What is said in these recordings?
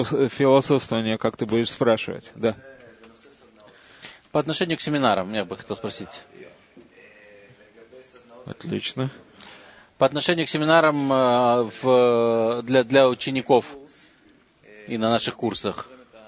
философствования, как ты будешь спрашивать. Да. По отношению к семинарам, я бы хотел спросить. Отлично. По отношению к семинарам для учеников и на наших курсах.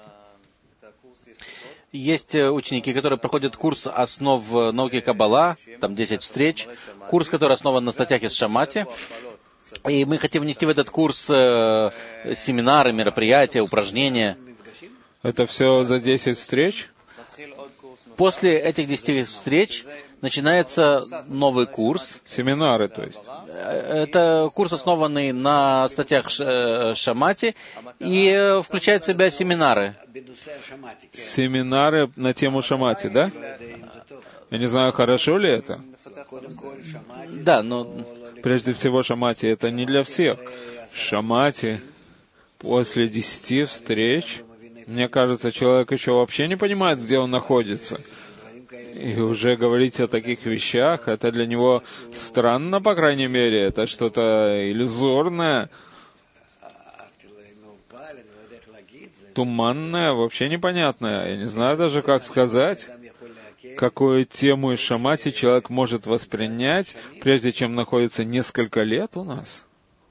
Есть ученики, которые проходят курс основ науки Каббала, там 10 встреч, курс, который основан на статьях из Шамати. И мы хотим внести в этот курс семинары, мероприятия, упражнения. Это все за 10 встреч? После этих 10 встреч начинается новый курс. Семинары, то есть? Это курс, основанный на статьях Шамати, и включает в себя семинары. Семинары на тему Шамати, да? Я не знаю, хорошо ли это? Да, но... Прежде всего, Шамати — это не для всех. Шамати после 10 встреч, мне кажется, человек еще вообще не понимает, где он находится. И уже говорить о таких вещах, это для него странно, по крайней мере. Это что-то иллюзорное, туманное, вообще непонятное. Я не знаю даже, как сказать, какую тему из Шамати человек может воспринять, прежде чем находится несколько лет у нас,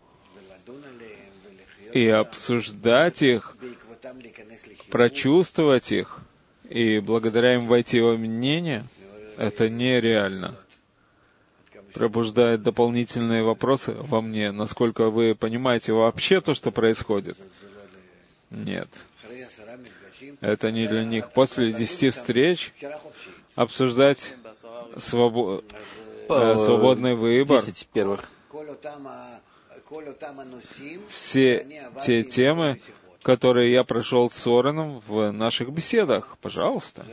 и обсуждать их, прочувствовать их, и благодаря им войти во мнение, это нереально. Пробуждает дополнительные вопросы во мне, насколько вы понимаете вообще то, что происходит. Нет. Это не для них. После 10 встреч обсуждать свободный выбор. 10 первых. Все те темы, которые я прошел с Ораном в наших беседах. Пожалуйста.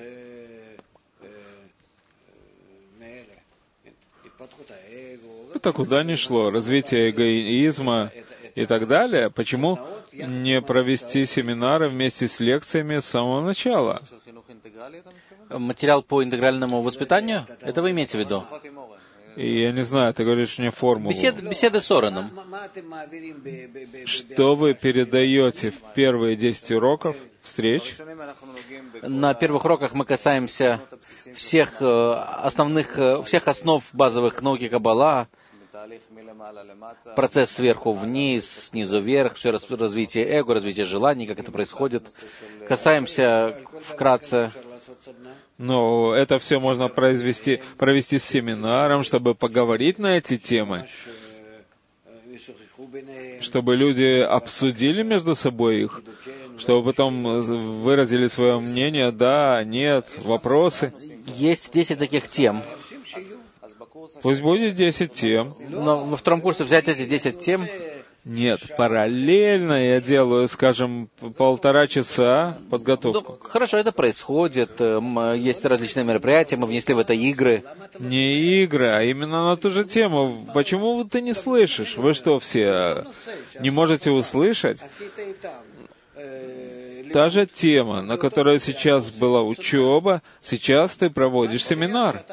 Это куда ни шло. Развитие эгоизма и так далее. Почему не провести семинары вместе с лекциями с самого начала? Материал по интегральному воспитанию? Это вы имеете в виду? И я не знаю, ты говоришь мне формулу. Беседы с Ораном. Что вы передаете в первые 10 уроков встреч? На первых уроках мы касаемся всех основ базовых науки Каббала, процесс сверху вниз, снизу вверх, все развитие эго, развитие желаний, как это происходит. Касаемся вкратце. Но это все можно провести с семинаром, чтобы поговорить на эти темы, чтобы люди обсудили между собой их, чтобы потом выразили свое мнение, да, нет, вопросы. Есть 10 таких тем. Пусть будет 10 тем. Но во втором курсе взять эти 10 тем? Нет, параллельно я делаю, скажем, 1,5 часа подготовку. Хорошо, это происходит. Есть различные мероприятия, мы внесли в это игры. Не игры, а именно на ту же тему. Почему ты не слышишь? Вы что, все не можете услышать? Та же тема, на которой сейчас была учеба, сейчас ты проводишь семинар.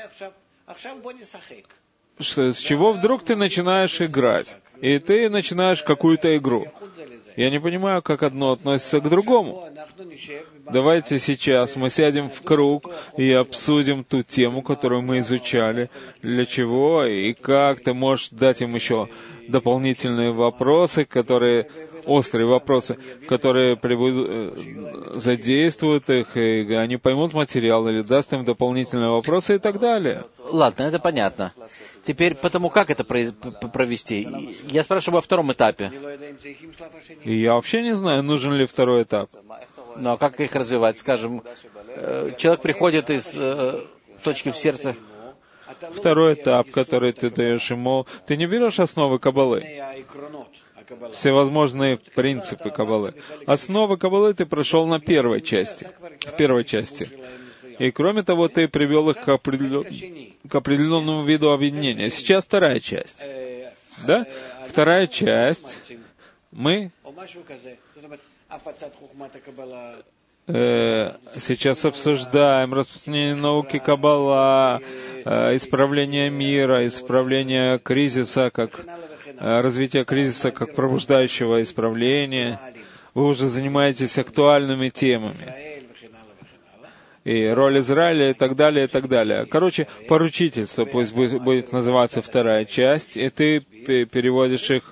С чего вдруг ты начинаешь играть? И ты начинаешь какую-то игру. Я не понимаю, как одно относится к другому. Давайте сейчас мы сядем в круг и обсудим ту тему, которую мы изучали. Для чего и как ты можешь дать им еще дополнительные вопросы, острые вопросы, которые задействуют их, и они поймут материал, или даст им дополнительные вопросы и так далее. Ладно, это понятно. Теперь потому, как это провести? Я спрашиваю о втором этапе. И я вообще не знаю, нужен ли второй этап. Ну, а как их развивать? Скажем, человек приходит из точки в сердце. Второй этап, который ты даешь ему, ты не берешь основы Каббалы, всевозможные принципы Каббалы. Основы Каббалы ты прошел в первой части. И кроме того, ты привел их к определенному виду объединения. Сейчас вторая часть. Да? Вторая часть. Мы сейчас обсуждаем распространение науки Каббала, исправление мира, исправление кризиса, развитие кризиса как пробуждающего исправления, вы уже занимаетесь актуальными темами. И роль Израиля и так далее, и так далее. Короче, поручительство пусть будет называться вторая часть, и ты переводишь их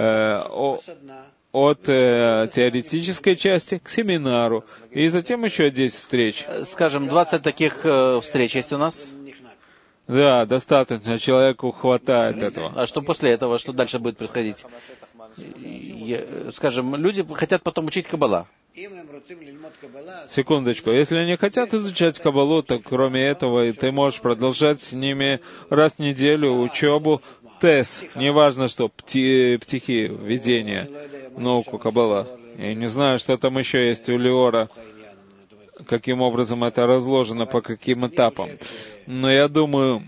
от теоретической части к семинару, и затем еще 10 встреч. Скажем, 20 таких встреч есть у нас? Да, достаточно, человеку хватает этого. А что после этого, что дальше будет происходить? Скажем, люди хотят потом учить Каббала. Секундочку. Если они хотят изучать Каббалу, то кроме этого ты можешь продолжать с ними раз в неделю учебу ТЭС. Неважно, что птихи, введение, науку Каббала. Я не знаю, что там еще есть у Леора, каким образом это разложено, по каким этапам. Но я думаю,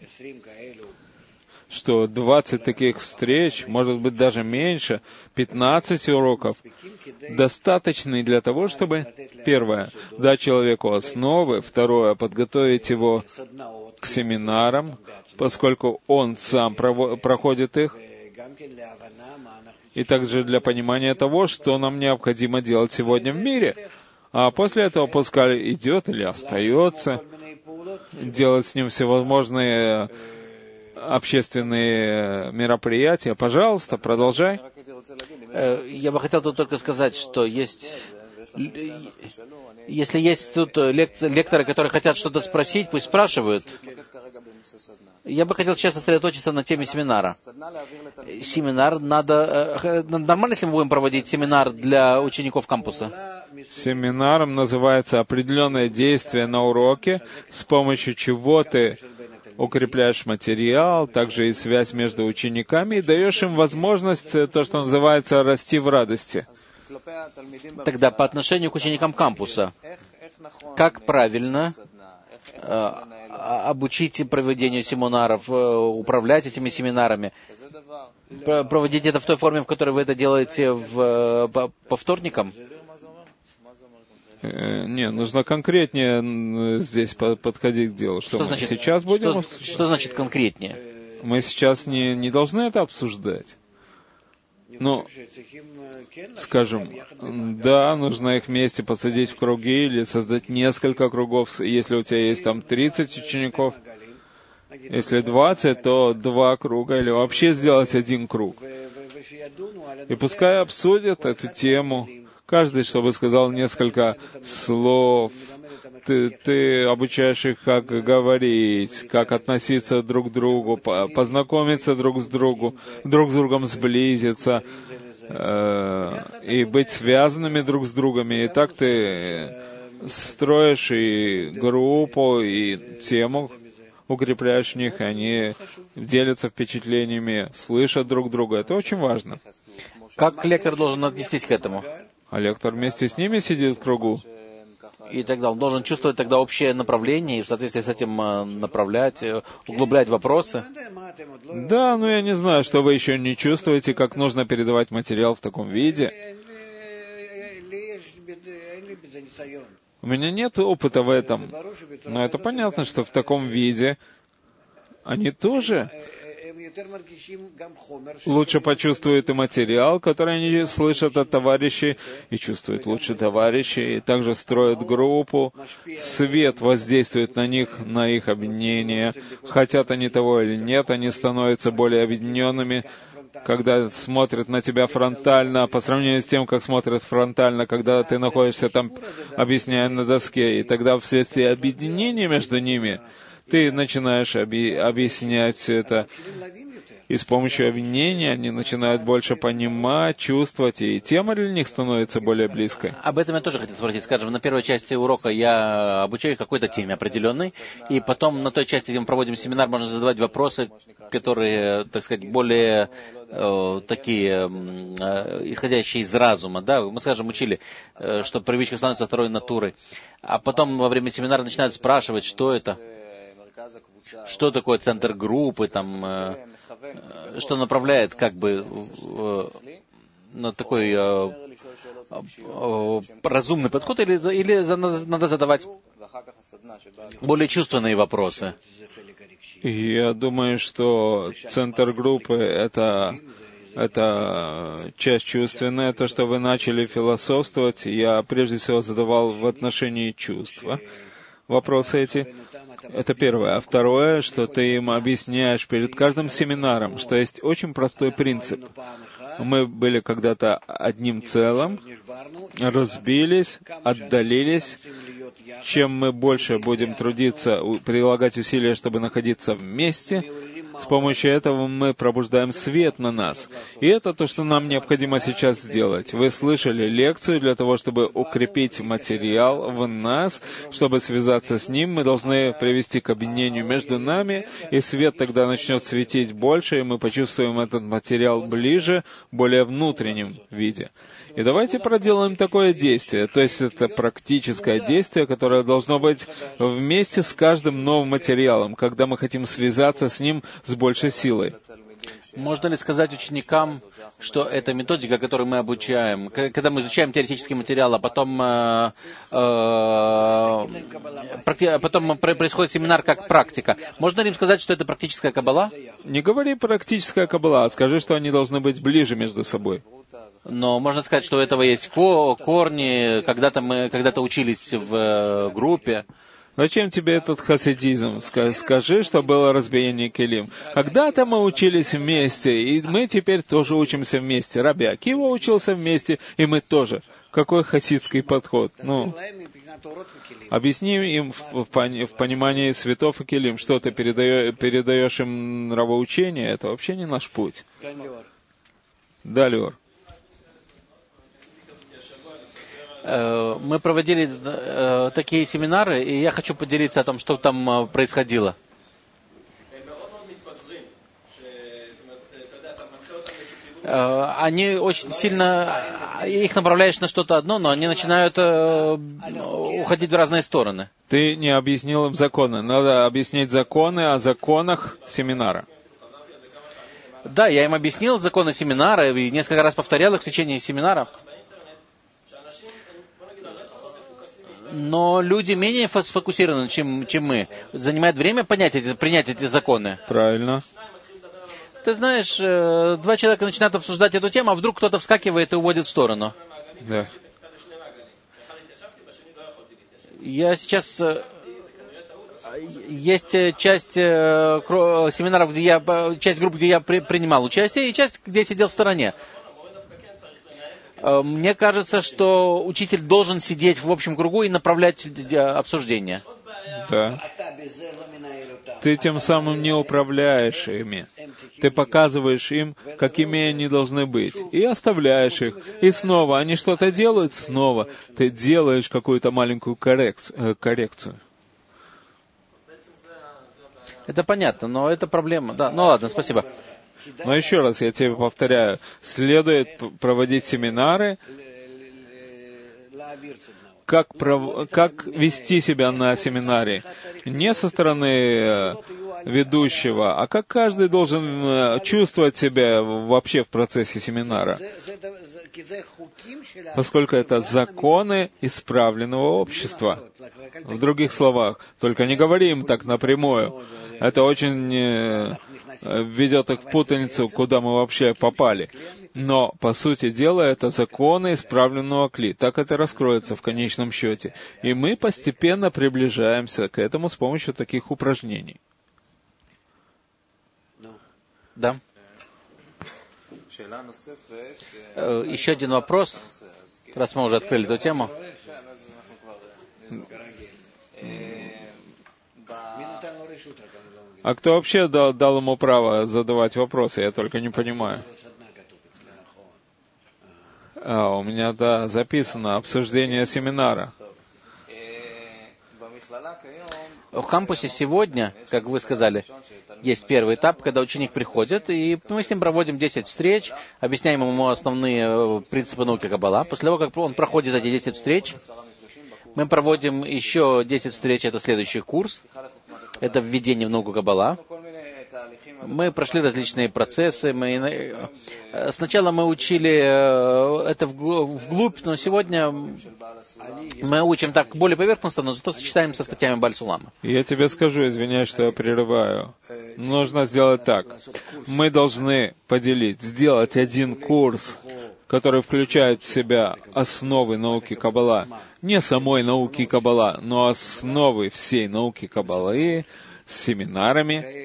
что 20 таких встреч, может быть даже меньше, 15 уроков, достаточны для того, чтобы, первое, дать человеку основы, второе, подготовить его к семинарам, поскольку он сам проходит их, и также для понимания того, что нам необходимо делать сегодня в мире. А после этого пускай идет или остается, делать с ним всевозможные общественные мероприятия. Пожалуйста, продолжай. Я бы хотел тут только сказать, что если есть тут лекторы, которые хотят что-то спросить, пусть спрашивают. Я бы хотел сейчас сосредоточиться на теме семинара. Семинар надо... Нормально, если мы будем проводить семинар для учеников кампуса? Семинаром называется определенное действие на уроке, с помощью чего ты укрепляешь материал, также и связь между учениками, и даешь им возможность, то, что называется, расти в радости. Тогда по отношению к ученикам кампуса, как правильно обучить проведению семинаров, управлять этими семинарами? Проводить это в той форме, в которой вы это делаете по вторникам? Не, нужно конкретнее здесь подходить к делу. Что значит, сейчас будем... Что значит конкретнее? Мы сейчас не должны это обсуждать. Ну, скажем, да, нужно их вместе посадить в круги или создать несколько кругов, если у тебя есть там 30 учеников. Если 20, то 2 круга, или вообще сделать 1 круг. И пускай обсудят эту тему. Каждый, чтобы сказал несколько слов. Ты обучаешь их, как говорить, как относиться друг к другу, познакомиться друг с другом сблизиться, и быть связанными друг с другом. И так ты строишь и группу, и тему, укрепляешь в них, и они делятся впечатлениями, слышат друг друга. Это очень важно. Как лектор должен отнестись к этому? А лектор вместе с ними сидит в кругу. И тогда он должен чувствовать тогда общее направление и в соответствии с этим направлять, углублять вопросы. Да, но я не знаю, что вы еще не чувствуете, как нужно передавать материал в таком виде. У меня нет опыта в этом, но это понятно, что в таком виде они тоже лучше почувствуют и материал, который они слышат от товарищей, и чувствуют лучше товарищей, и также строят группу. Свет воздействует на них, на их объединение. Хотят они того или нет, они становятся более объединенными, когда смотрят на тебя фронтально, по сравнению с тем, как смотрят фронтально, когда ты находишься там, объясняя на доске. И тогда вследствие объединения между ними ты начинаешь объяснять это. И с помощью объединения они начинают больше понимать, чувствовать, и тема для них становится более близкой. Об этом я тоже хотел спросить. Скажем, на первой части урока я обучаю их какой-то теме определенной, и потом на той части, где мы проводим семинар, можно задавать вопросы, которые, так сказать, более такие, исходящие из разума. Да? Мы, скажем, учили, что привычка становится второй натурой. А потом во время семинара начинают спрашивать, что это, что такое центр группы, там, что направляет как бы на такой разумный подход, или надо задавать более чувственные вопросы? Я думаю, что центр группы — это это часть чувственная, то, что вы начали философствовать, я прежде всего задавал в отношении чувства. Вопросы эти. Это первое. А второе, что ты им объясняешь перед каждым семинаром, что есть очень простой принцип. Мы были когда-то одним целым, разбились, отдалились. Чем мы больше будем трудиться, прилагать усилия, чтобы находиться вместе, с помощью этого мы пробуждаем свет на нас. И это то, что нам необходимо сейчас сделать. Вы слышали лекцию для того, чтобы укрепить материал в нас, чтобы связаться с ним, мы должны привести к объединению между нами, и свет тогда начнет светить больше, и мы почувствуем этот материал ближе, более внутреннем виде. И давайте проделаем такое действие. То есть это практическое действие, которое должно быть вместе с каждым новым материалом, когда мы хотим связаться с ним с большей силой. Можно ли сказать ученикам, что это методика, которую мы обучаем, когда мы изучаем теоретический материал, а потом происходит семинар как практика. Можно ли им сказать, что это практическая каббала? Не говори практическая каббала, а скажи, что они должны быть ближе между собой. Но можно сказать, что у этого есть корни, мы когда-то учились в группе. Зачем тебе этот хасидизм? Скажи, что было разбиение келим. Когда-то мы учились вместе, и мы теперь тоже учимся вместе. Раби Акива учился вместе, и мы тоже. Какой хасидский подход? Объясни им в понимании светов и келим, что ты передаешь им нравоучение, это вообще не наш путь. Да, Леор. Мы проводили такие семинары, и я хочу поделиться о том, что там происходило. Они очень сильно, их направляешь на что-то одно, но они начинают уходить в разные стороны. Ты не объяснил им законы. Надо объяснить законы о законах семинара. Да, я им объяснил законы семинара и несколько раз повторял их в течение семинара. Но люди менее сфокусированы, чем мы. Занимает время принять эти законы. Правильно. Ты знаешь, два человека начинают обсуждать эту тему, а вдруг кто-то вскакивает и уводит в сторону. Да. Я сейчас... Есть часть семинаров, часть групп, где я принимал участие, и часть, где я сидел в стороне. Мне кажется, что учитель должен сидеть в общем кругу и направлять обсуждение. Да. Ты тем самым не управляешь ими. Ты показываешь им, какими они должны быть, и оставляешь их. И снова они что-то делают, снова ты делаешь какую-то маленькую коррекцию. Это понятно, но это проблема. Да, ну ладно, спасибо. Но еще раз я тебе повторяю, следует проводить семинары, как вести себя на семинаре. Не со стороны ведущего, а как каждый должен чувствовать себя вообще в процессе семинара. Поскольку это законы исправленного общества. В других словах, только не говори им так напрямую. Это очень ведет их в путаницу, куда мы вообще попали. Но, по сути дела, это законы исправленного кли. Так это раскроется в конечном счете. И мы постепенно приближаемся к этому с помощью таких упражнений. Да. Еще один вопрос, раз мы уже открыли эту тему. А кто вообще дал ему право задавать вопросы? Я только не понимаю. У меня, да, записано обсуждение семинара. В кампусе сегодня, как вы сказали, есть первый этап, когда ученик приходит, и мы с ним проводим 10 встреч, объясняем ему основные принципы науки Каббала. После того, как он проходит эти 10 встреч, мы проводим еще 10 встреч, это следующий курс, это введение в науку Каббала. Мы прошли различные процессы. Сначала мы учили это вглубь, но сегодня мы учим так более поверхностно, но зато сочетаем со статьями Бааль Сулама. Я тебе скажу, извиняюсь, что я прерываю. Нужно сделать так. Мы должны сделать один курс, который включает в себя основы науки Каббала. Не самой науки Каббала, но основы всей науки Каббалы с семинарами,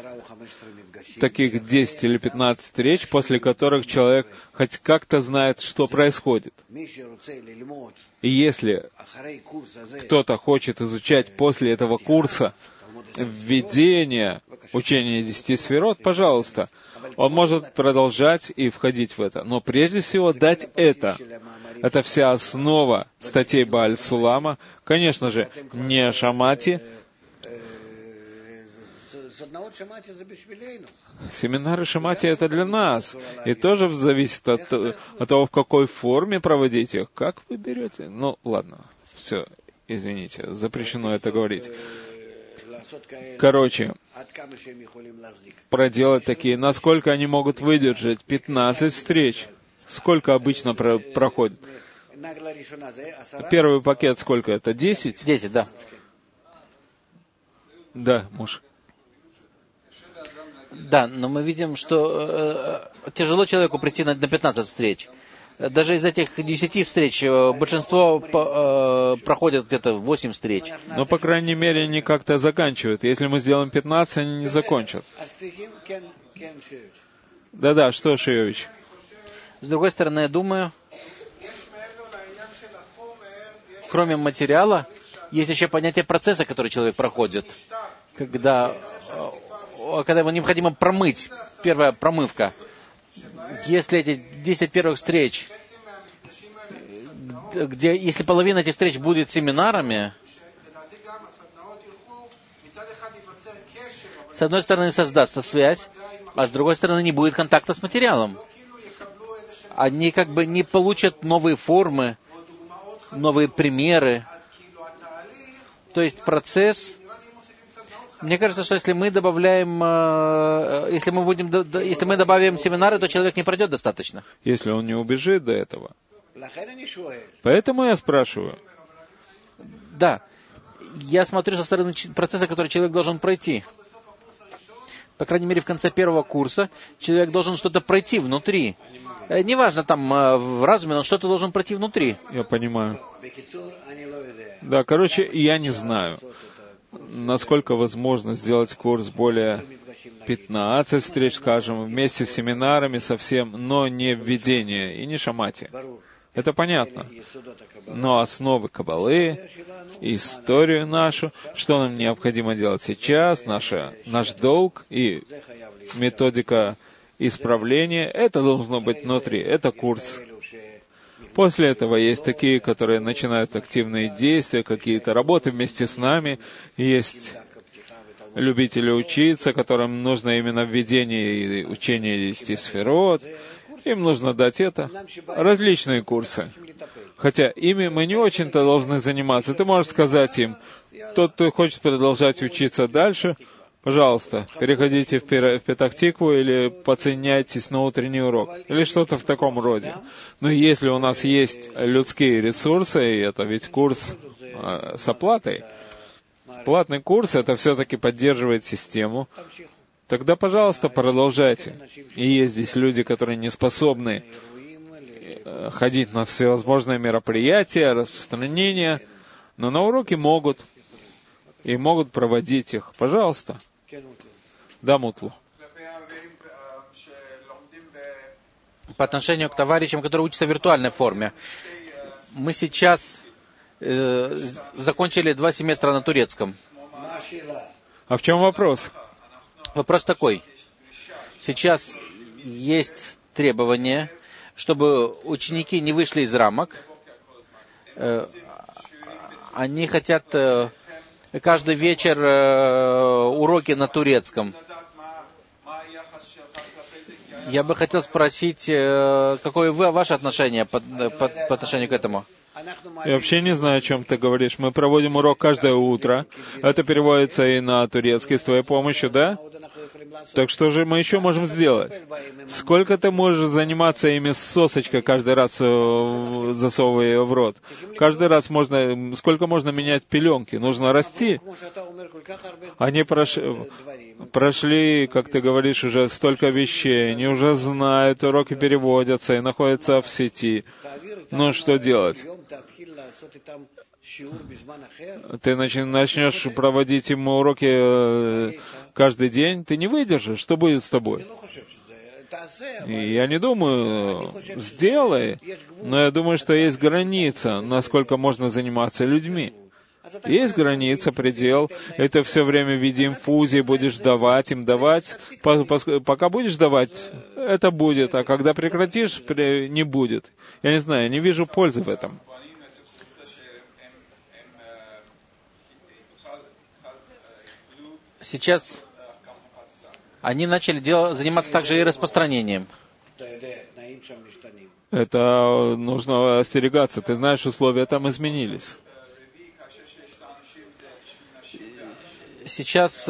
таких 10 или 15 встреч, после которых человек хоть как-то знает, что происходит. И если кто-то хочет изучать после этого курса введение учения 10 сферот, пожалуйста, он может продолжать и входить в это. Но прежде всего дать это. Это вся основа статей Бааль Сулама. Конечно же, не Шамати. Семинары Шамати — это для нас. И тоже зависит от того, в какой форме проводить их. Как вы берете? Ну, ладно. Все, извините, запрещено это говорить. Короче, проделать такие, насколько они могут выдержать 15 встреч. Сколько обычно проходит? Первый пакет сколько это? 10? 10, да. Да, муж. Да, но мы видим, что тяжело человеку прийти на 15 встреч. Даже из этих 10 встреч большинство проходят где-то 8 встреч. Но, по крайней мере, они как-то заканчивают. Если мы сделаем 15, они не закончат. Да-да, что, Шиевич? С другой стороны, я думаю, кроме материала, есть еще понятие процесса, который человек проходит. Когда его необходимо промыть, первая промывка. Если эти 10 первых встреч, если половина этих встреч будет семинарами, с одной стороны создастся связь, а с другой стороны не будет контакта с материалом. Они как бы не получат новые формы, новые примеры. То есть процесс... Мне кажется, что если мы добавляем, если мы добавим семинары, то человек не пройдет достаточно. Если он не убежит до этого. Поэтому я спрашиваю. Да. Я смотрю со стороны процесса, который человек должен пройти. По крайней мере, в конце первого курса человек должен что-то пройти внутри. Неважно, там, в разуме, но что-то должен пройти внутри. Я понимаю. Да, короче, я не знаю, насколько возможно сделать курс более 15 встреч, скажем, вместе с семинарами совсем, но не введение и не Шамати. Это понятно. Но основы Каббалы, историю нашу, что нам необходимо делать сейчас, наш долг и методика исправления, это должно быть внутри, это курс. После этого есть такие, которые начинают активные действия, какие-то работы вместе с нами. Есть любители учиться, которым нужно именно введение и учение 10 сферот. Им нужно дать это. Различные курсы. Хотя ими мы не очень-то должны заниматься. Ты можешь сказать им, тот, кто хочет продолжать учиться дальше, пожалуйста, переходите в Петах-Тикву или подсоединяйтесь на утренний урок. Или что-то в таком роде. Но если у нас есть людские ресурсы, и это ведь курс с оплатой, платный курс, это все-таки поддерживает систему, тогда, пожалуйста, продолжайте. И есть здесь люди, которые не способны ходить на всевозможные мероприятия, распространения, но на уроки могут. И могут проводить их. Пожалуйста. Да, Мутлу. По отношению к товарищам, которые учатся в виртуальной форме. Мы сейчас закончили 2 семестра на турецком. А в чем вопрос? Вопрос такой. Сейчас есть требование, чтобы ученики не вышли из рамок. Они хотят каждый вечер уроки на турецком. Я бы хотел спросить, какое ваше отношение по отношению к этому? Я вообще не знаю, о чем ты говоришь. Мы проводим урок каждое утро. Это переводится и на турецкий с твоей помощью, да? Так что же мы еще можем сделать? Сколько ты можешь заниматься ими с сосочкой каждый раз, засовывая ее в рот? Каждый раз можно... Сколько можно менять пеленки? Нужно расти. Они прошли, как ты говоришь, уже столько вещей. Они уже знают, уроки переводятся и находятся в сети. Ну, что делать? Ты начнешь проводить ему уроки каждый день, ты не выдержишь. Что будет с тобой? Я не думаю, сделай, но я думаю, что есть граница, насколько можно заниматься людьми. Есть граница, предел. Это все время в виде инфузии будешь давать им, давать. Пока будешь давать, это будет, а когда прекратишь, не будет. Я не знаю, я не вижу пользы в этом. Сейчас они начали заниматься также и распространением. Это нужно остерегаться. Ты знаешь, условия там изменились. Сейчас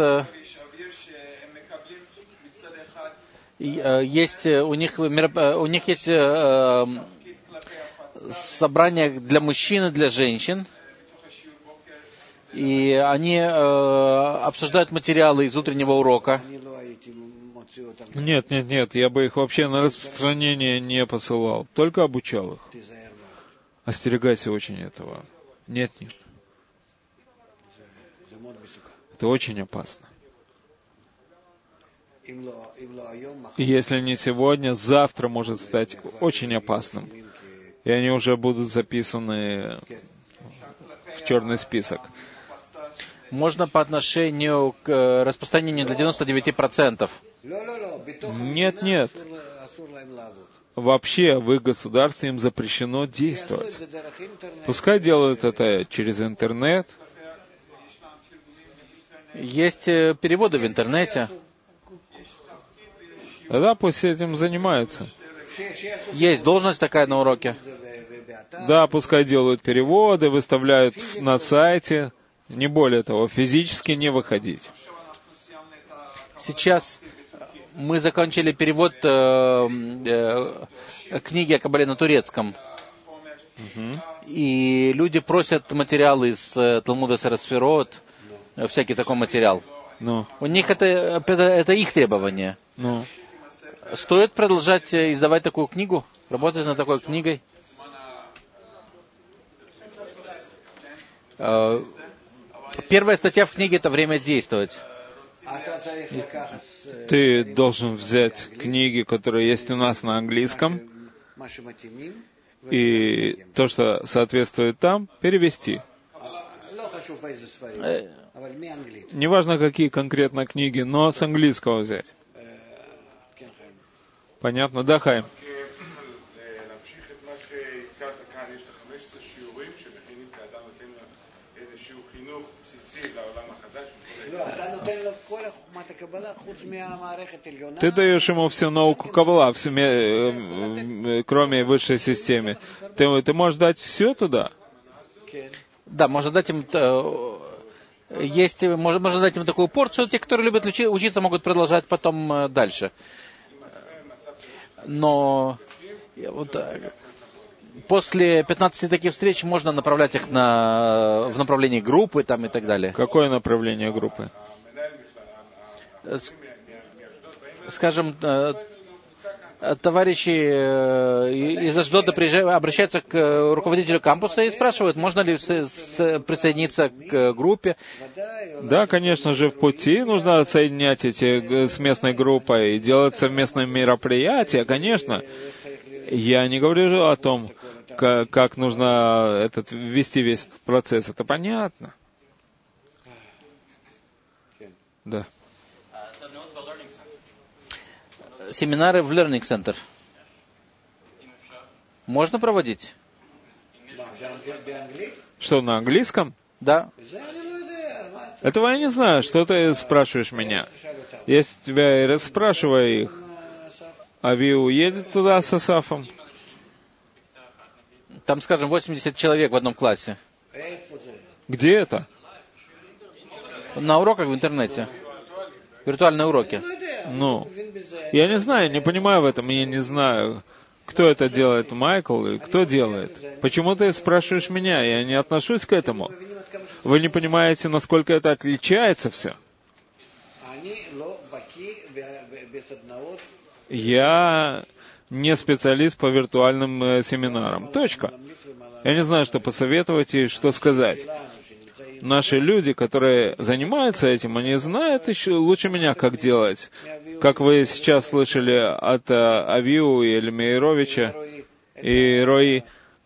есть у них есть собрания для мужчин и для женщин. И они обсуждают материалы из утреннего урока. Нет, я бы их вообще на распространение не посылал, только обучал их. Остерегайся очень этого. Нет. Это очень опасно. И если не сегодня, завтра может стать очень опасным. И они уже будут записаны в черный список. Можно по отношению к распространению для 99%. Нет. Вообще в их государстве им запрещено действовать. Пускай делают это через интернет. Есть переводы в интернете. Да, пусть этим занимаются. Есть должность такая на уроке. Да, пускай делают переводы, выставляют на сайте. Не более того, физически не выходить. Сейчас мы закончили перевод книги о Кабале на турецком. И люди просят материалы из Талмуда Сарасфирот, всякий такой материал. У них это их требование. Стоит продолжать издавать такую книгу? Работать над такой книгой? Первая статья в книге — это «Время действовать». Ты должен взять книги, которые есть у нас на английском, и то, что соответствует там, перевести. Неважно, какие конкретно книги, но с английского взять. Понятно? Да, Хайм? Ты даешь ему всю науку Каббала, кроме высшей системы. Ты можешь дать все туда? Да, можно дать им... Можно дать им такую порцию. Те, которые любят учиться, могут продолжать потом дальше. Но после 15 таких встреч можно направлять их в направлении группы там, и так далее. Какое направление группы? Скажем, товарищи из Ашдода обращаются к руководителю кампуса и спрашивают, можно ли присоединиться к группе. Да, конечно же, в пути нужно соединять эти с местной группой и делать совместные мероприятия, конечно. Я не говорю о том, как нужно ввести весь этот процесс. Это понятно. Да. Семинары в Learning Center можно проводить? Что, на английском? Да. Этого я не знаю. Что ты спрашиваешь меня? Если тебя и расспрашиваю их, Ави уедет туда с Асафом? Там, скажем, 80 человек в одном классе. Где это? На уроках в интернете. Виртуальные уроки. Ну, я не знаю, не понимаю в этом, я не знаю, кто это делает, Майкл, и кто делает. Почему ты спрашиваешь меня? Я не отношусь к этому. Вы не понимаете, насколько это отличается все. Я не специалист по виртуальным семинарам. Точка. Я не знаю, что посоветовать и что сказать. Наши люди, которые занимаются этим, они знают еще лучше меня, как делать. Как вы сейчас слышали от Авиу и Эльмейровича и Рои,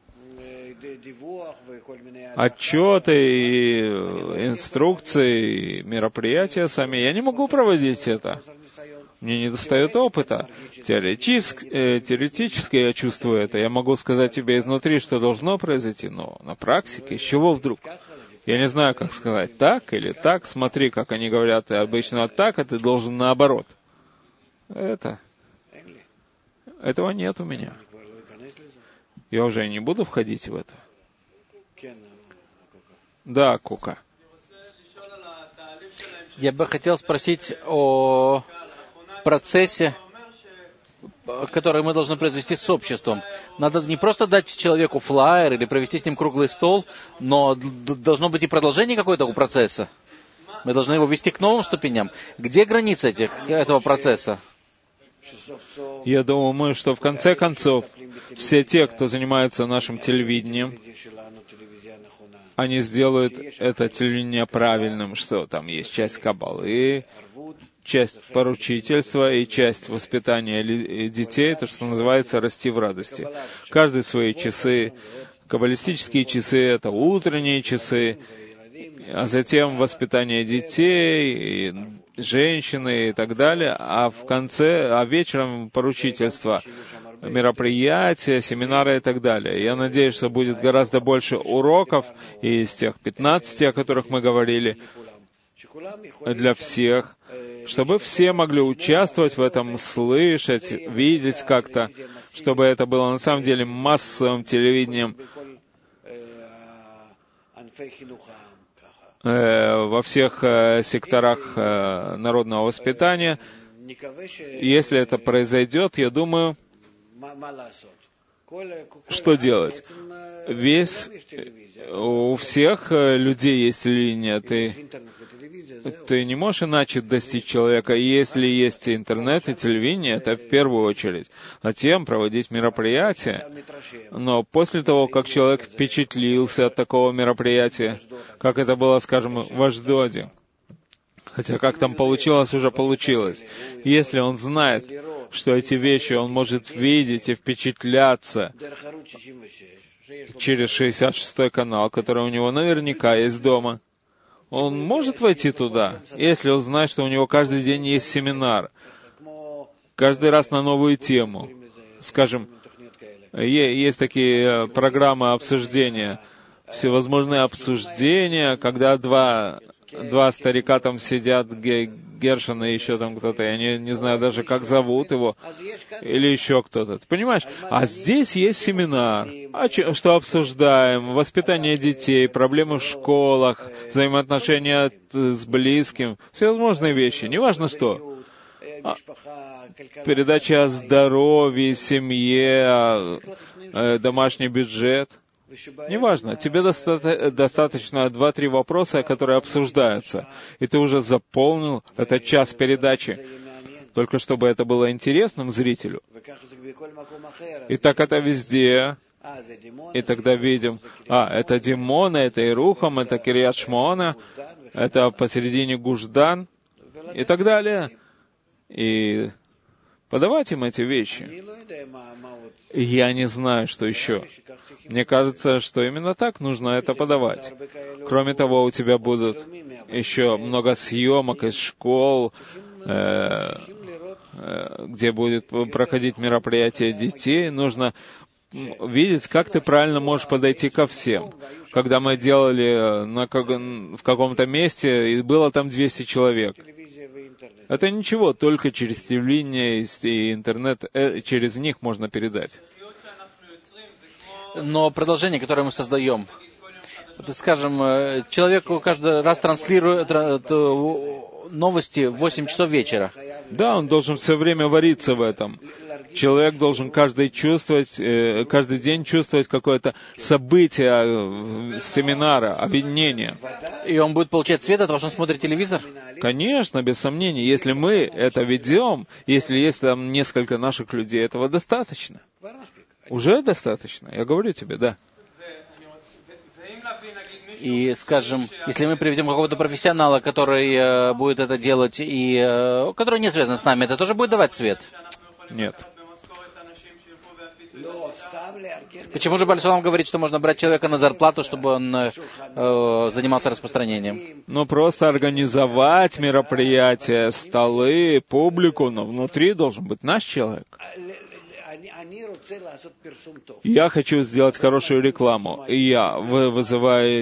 отчеты и инструкции, и мероприятия сами. Я не могу проводить это. Мне не достает опыта. Теоретически я чувствую это. Я могу сказать тебе изнутри, что должно произойти, но на практике с чего вдруг? Я не знаю, как сказать, так или так. Смотри, как они говорят, обычно так, а ты должен наоборот. Этого нет у меня. Я уже не буду входить в это. Да, Кука. Я бы хотел спросить о процессе, который мы должны произвести с обществом. Надо не просто дать человеку флаер или провести с ним круглый стол, но должно быть и продолжение какого-то у процесса. Мы должны его вести к новым ступеням. Где границы этого процесса? Я думаю, что в конце концов все те, кто занимается нашим телевидением, они сделают это телевидение правильным, что там есть часть каббалы, часть поручительства и часть воспитания детей, то, что называется «расти в радости». Каждый свои часы, каббалистические часы — это утренние часы, а затем воспитание детей, и женщины и так далее, а вечером поручительство, мероприятия, семинары и так далее. Я надеюсь, что будет гораздо больше уроков из тех 15, о которых мы говорили, для всех, чтобы все могли участвовать в этом, слышать, видеть как-то, чтобы это было на самом деле массовым телевидением во всех секторах народного воспитания. Если это произойдет, я думаю, что делать? У всех людей есть линия. Ты не можешь иначе достичь человека. Если есть интернет и телевидение, это в первую очередь. Затем проводить мероприятия. Но после того, как человек впечатлился от такого мероприятия, как это было, скажем, в Ашдоде, хотя как там получилось, уже получилось. Если он знает, что эти вещи он может видеть и впечатляться через 66-й канал, который у него наверняка есть дома, он может войти туда, если он знает, что у него каждый день есть семинар, каждый раз на новую тему. Скажем, есть такие программы обсуждения, всевозможные обсуждения, когда два старика там сидят, Гершин и еще там кто-то, я не знаю даже, как зовут его, или еще кто-то. Ты понимаешь? А здесь есть семинар. Что обсуждаем? Воспитание детей, проблемы в школах, взаимоотношения с близким, всевозможные вещи, неважно что. Передача о здоровье, семье, домашний бюджет. Неважно, тебе достаточно 2-3 вопроса, которые обсуждаются, и ты уже заполнил этот час передачи, только чтобы это было интересным зрителю. И так это везде. И тогда видим, это Димона, это Ирухам, это Кирьят Шмоона, это посередине Гуждан, и так далее. И подавать им эти вещи. Я не знаю, что еще. Мне кажется, что именно так нужно это подавать. Кроме того, у тебя будут еще много съемок из школ, где будет проходить мероприятие детей. Нужно видеть, как ты правильно можешь подойти ко всем. Когда мы делали в каком-то месте, и было там 200 человек. Это ничего, только через телевидение и интернет, через них можно передать. Но продолжение, которое мы создаем, скажем, человеку каждый раз транслирует новости в 8 часов вечера. Да, он должен все время вариться в этом. Человек должен каждый день чувствовать какое-то событие семинара, объединения. И он будет получать свет от того, что он смотрит телевизор? Конечно, без сомнений. Если мы это ведем, если есть там несколько наших людей, этого достаточно. Уже достаточно, я говорю тебе, да. И, скажем, если мы приведем какого-то профессионала, который будет это делать, и который не связан с нами, это тоже будет давать свет? Нет. Почему же Бальсулам говорит, что можно брать человека на зарплату, чтобы он занимался распространением? Ну, просто организовать мероприятия, столы, публику, но внутри должен быть наш человек. Я хочу сделать хорошую рекламу. И я вызываю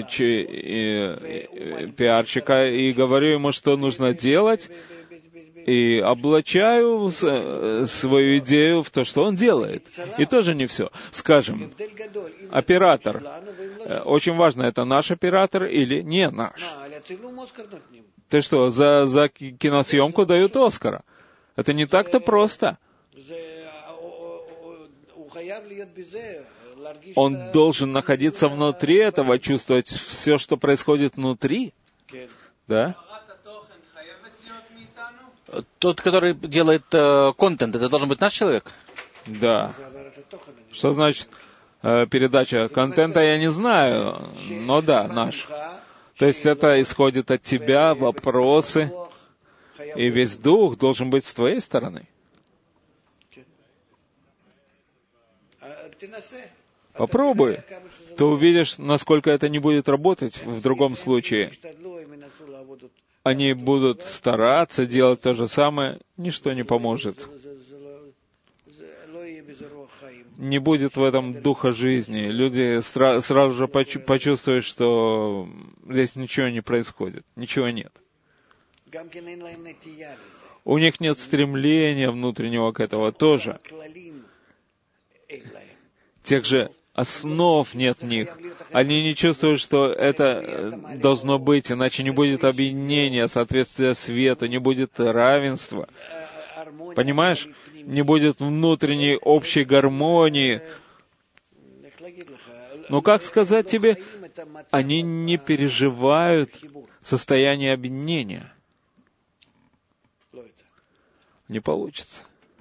пиарщика и говорю ему, что нужно делать, и облачаю свою идею в то, что он делает. И тоже не все. Скажем, оператор. Очень важно, это наш оператор или не наш. Ты что, за киносъемку дают Оскара? Это не так-то просто. Он должен находиться внутри этого, чувствовать все, что происходит внутри. Да? Тот, который делает контент, это должен быть наш человек? Да. Что значит передача контента, я не знаю, но да, наш. То есть это исходит от тебя, вопросы, и весь дух должен быть с твоей стороны. Попробуй. Ты увидишь, насколько это не будет работать в другом случае. Они будут стараться делать то же самое, ничто не поможет. Не будет в этом духа жизни. Люди сразу же почувствуют, что здесь ничего не происходит, ничего нет. У них нет стремления внутреннего к этому тоже. Тех же основ нет в них. Они не чувствуют, что это должно быть, иначе не будет объединения, соответствия свету, не будет равенства. Понимаешь? Не будет внутренней общей гармонии. Но как сказать тебе, они не переживают состояние объединения. Не получится.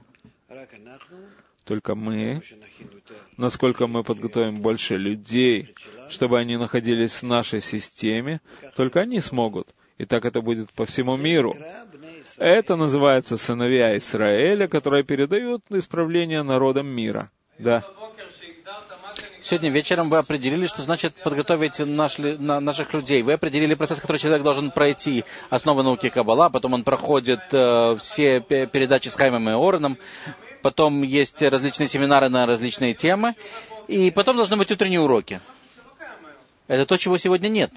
Только мы, насколько мы подготовим больше людей, чтобы они находились в нашей системе, только они смогут. И так это будет по всему миру. Это называется сыновья Израиля, которые передают исправление народам мира. Да. Сегодня вечером вы определили, что значит подготовить наших людей. Вы определили процесс, который человек должен пройти. Основа науки Каббала, потом он проходит все передачи с Хаймом и Ораном, потом есть различные семинары на различные темы, и потом должны быть утренние уроки. Это то, чего сегодня нет.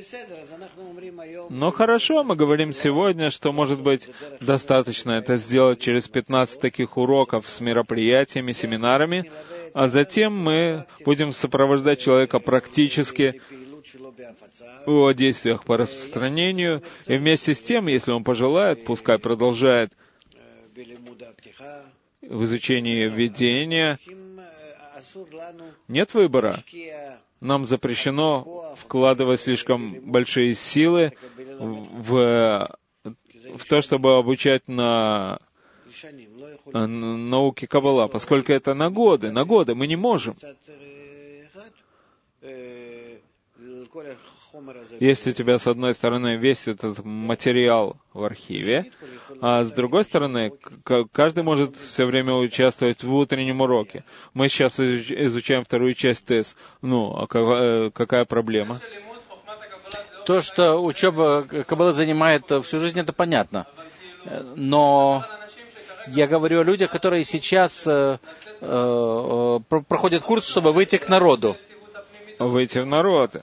Но хорошо, мы говорим сегодня, что, может быть, достаточно это сделать через 15 таких уроков с мероприятиями, семинарами, а затем мы будем сопровождать человека практически в его действиях по распространению, и вместе с тем, если он пожелает, пускай продолжает в изучении введения. Нет выбора. Нам запрещено вкладывать слишком большие силы в то, чтобы обучать на науке Каббала, поскольку это на годы, мы не можем. Если у тебя, с одной стороны, весь этот материал в архиве, а с другой стороны, каждый может все время участвовать в утреннем уроке. Мы сейчас изучаем вторую часть ТЭС. А какая проблема? То, что учеба Каббалы занимает всю жизнь, это понятно. Но я говорю о людях, которые сейчас проходят курс, чтобы выйти к народу. Выйти в народ.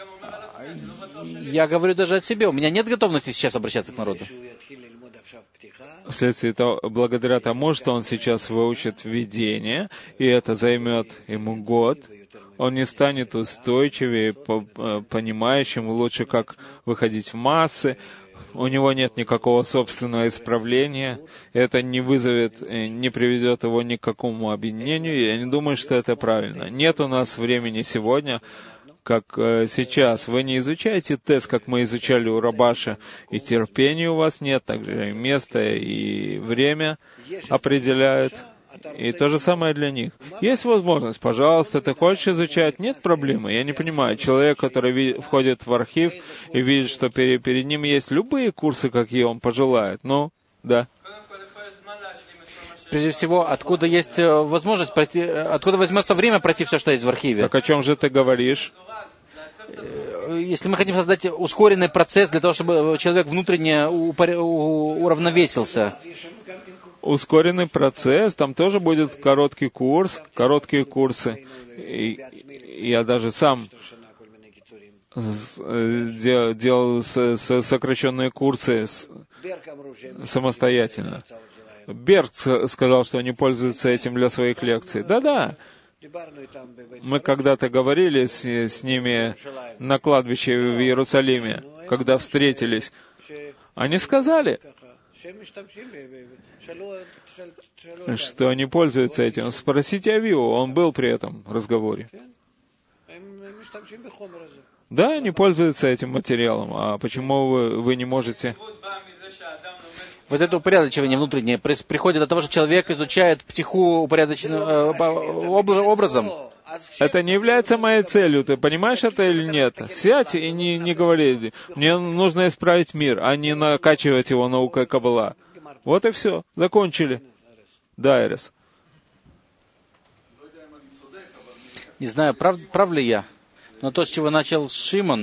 Я говорю даже от себя. У меня нет готовности сейчас обращаться к народу. Вследствие того, благодаря тому, что он сейчас выучит введение, и это займет ему год, он не станет устойчивее, понимающим лучше, как выходить в массы, у него нет никакого собственного исправления, это не вызовет, не приведет его ни к какому объединению, я не думаю, что это правильно. Нет у нас времени сегодня, как сейчас. Вы не изучаете тест, как мы изучали у Рабаша, и терпения у вас нет, также место и время определяют. И то же самое для них. Есть возможность, пожалуйста, ты хочешь изучать? Нет проблемы. Я не понимаю. Человек, который входит в архив и видит, что перед ним есть любые курсы, какие он пожелает. Ну, да. Прежде всего, откуда есть возможность пройти, откуда возьмется время пройти все, что есть в архиве? Так о чем же ты говоришь? Если мы хотим создать ускоренный процесс для того, чтобы человек внутренне уравновесился. Ускоренный процесс, там тоже будет короткие курсы. И я даже сам делал сокращенные курсы самостоятельно. Берг сказал, что они пользуются этим для своих лекций. Да-да. Мы когда-то говорили с ними на кладбище в Иерусалиме, когда встретились. Они сказали, что они пользуются этим. Спросите Авиу, он был при этом разговоре. Да, они пользуются этим материалом. А почему вы не можете? Вот это упорядочивание внутреннее приходит от того, что человек изучает психу упорядоченным образом. Это не является моей целью. Ты понимаешь это или нет? Сядь и не говори. Мне нужно исправить мир, а не накачивать его наукой Каббала. Вот и все. Закончили. Да, Эрес. Не знаю, прав ли я, но то, с чего начал Шимон,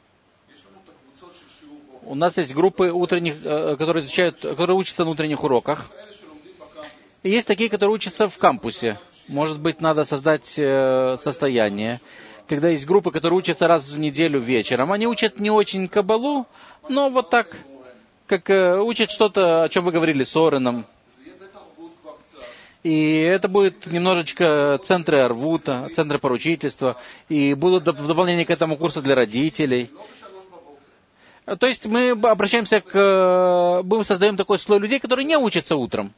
у нас есть группы утренних, которые учатся на утренних уроках. И есть такие, которые учатся в кампусе. Может быть, надо создать состояние, когда есть группы, которые учатся раз в неделю вечером. Они учат не очень Каббалу, но вот так, как учат что-то, о чем вы говорили с Ореном. И это будет немножечко центры Арвута, центры поручительства, и будут в дополнение к этому курсы для родителей. То есть мы обращаемся мы создаем такой слой людей, которые не учатся утром.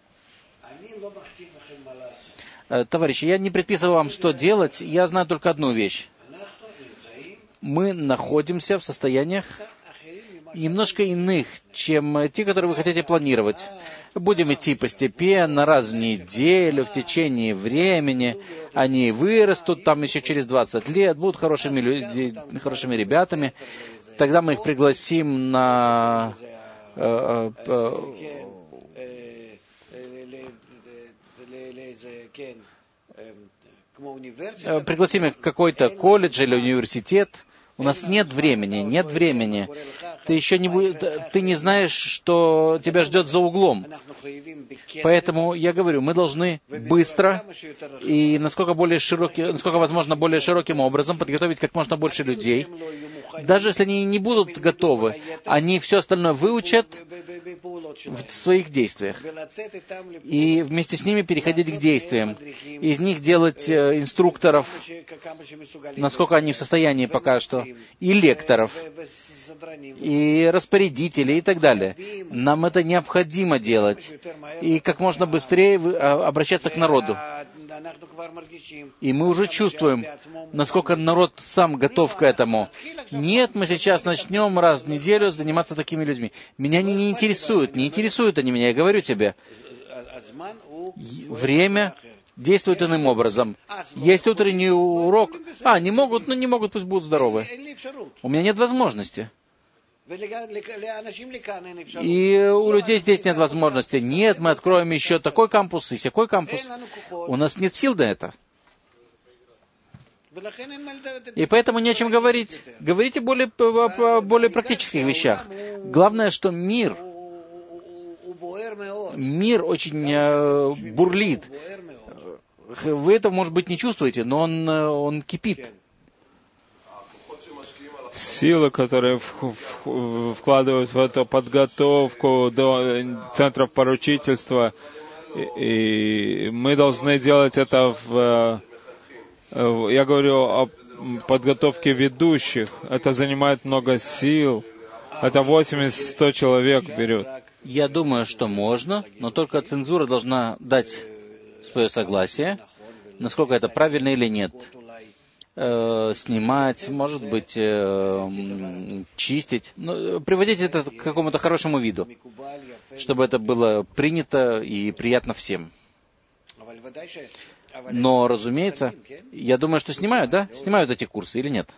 Товарищи, я не предписываю вам, что делать, я знаю только одну вещь. Мы находимся в состояниях немножко иных, чем те, которые вы хотите планировать. Будем идти постепенно, раз в неделю, в течение времени. Они вырастут там еще через 20 лет, будут хорошими ребятами. Тогда мы их пригласим на пригласим их в какой-то колледж или университет. У нас нет времени. Ты не знаешь, что тебя ждет за углом. Поэтому я говорю, мы должны быстро и насколько возможно более широким образом подготовить как можно больше людей. Даже если они не будут готовы, они все остальное выучат в своих действиях. И вместе с ними переходить к действиям. Из них делать инструкторов, насколько они в состоянии пока что, и лекторов, и распорядителей, и так далее. Нам это необходимо делать. И как можно быстрее обращаться к народу. И мы уже чувствуем, насколько народ сам готов к этому. Нет, мы сейчас начнем раз в неделю заниматься такими людьми. Меня они не интересуют они меня, я говорю тебе. Время действует иным образом. Есть утренний урок. Не могут, пусть будут здоровы. У меня нет возможности. И у людей здесь нет возможности. Нет, мы откроем еще такой кампус и сякой кампус. У нас нет сил на это. И поэтому не о чем говорить. Говорите о более практических вещах. Главное, что мир очень бурлит. Вы это, может быть, не чувствуете, но он кипит. Силы, которые вкладывают в эту подготовку до центров поручительства, и мы должны делать это я говорю о подготовке ведущих. Это занимает много сил. это 80-100 человек берет. Я думаю, что можно, но только цензура должна дать свое согласие, насколько это правильно или нет. Снимать, может быть, чистить, приводить это к какому-то хорошему виду, чтобы это было принято и приятно всем. Но, разумеется, я думаю, что снимают, да? Снимают эти курсы или нет?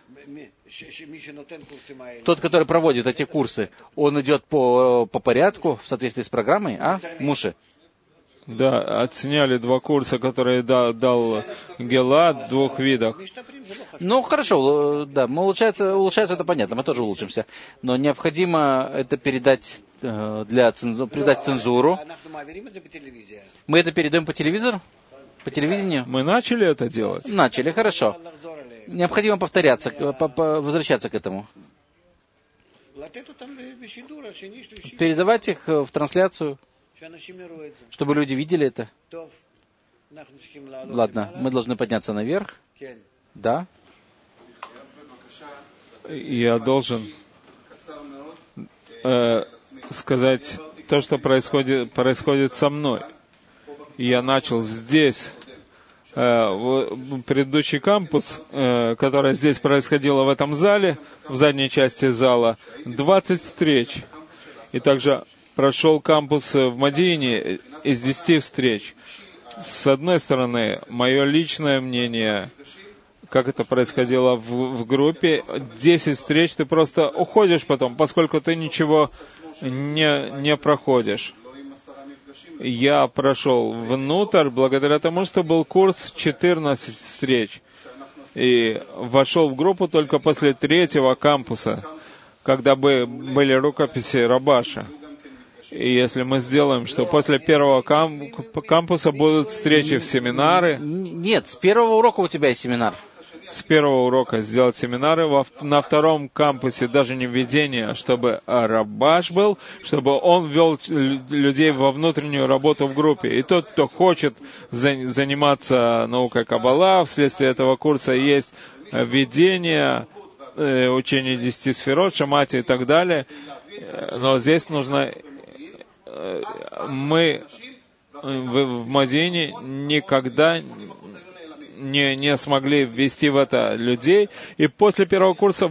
Тот, который проводит эти курсы, он идет по порядку, в соответствии с программой, Муше? Да, отсняли 2 курса, которые дал Гелад в 2 видах. Ну, хорошо, да, улучшается, это понятно, мы тоже улучшимся. Но необходимо это передать передать цензуру. Мы это передаем по телевизору? По телевидению? Мы начали это делать? Начали, хорошо. Необходимо повторяться, возвращаться к этому. Передавать их в трансляцию, чтобы люди видели это. Ладно, мы должны подняться наверх. Да. Я должен сказать то, что происходит со мной. Я начал здесь, предыдущий кампус, который здесь происходило в этом зале, в задней части зала, 20 встреч. И также прошел кампус в Мадине из 10 встреч. С одной стороны, мое личное мнение, как это происходило в группе, 10 встреч, ты просто уходишь потом, поскольку ты ничего не проходишь. Я прошел внутрь благодаря тому, что был курс 14 встреч. И вошел в группу только после 3-го кампуса, когда были рукописи Рабаша. И если мы сделаем, что после 1-го кампуса будут встречи в семинары... Нет, с 1-го урока у тебя есть семинар. С 1-го урока сделать семинары, на 2-м кампусе даже не введение, чтобы Рабаш был, чтобы он ввел людей во внутреннюю работу в группе. И тот, кто хочет заниматься наукой Каббала, вследствие этого курса есть введение, учение 10 сферот, шамати и так далее. Но здесь нужно... Мы в Мадине никогда не смогли ввести в это людей, и после 1-го курса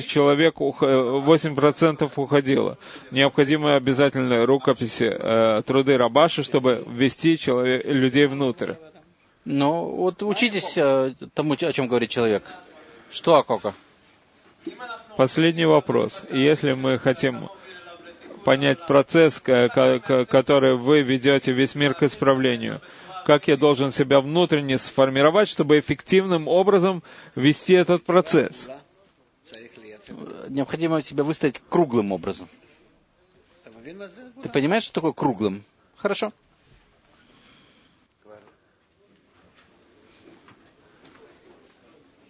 8% уходило. Необходимы обязательно рукописи, труды Рабаша, чтобы ввести людей внутрь. Ну, вот учитесь тому, о чем говорит человек. Что, Акока? Последний вопрос. Если мы хотим понять процесс, который вы ведете весь мир к исправлению, как я должен себя внутренне сформировать, чтобы эффективным образом вести этот процесс? Необходимо себя выставить круглым образом. Ты понимаешь, что такое круглым? Хорошо.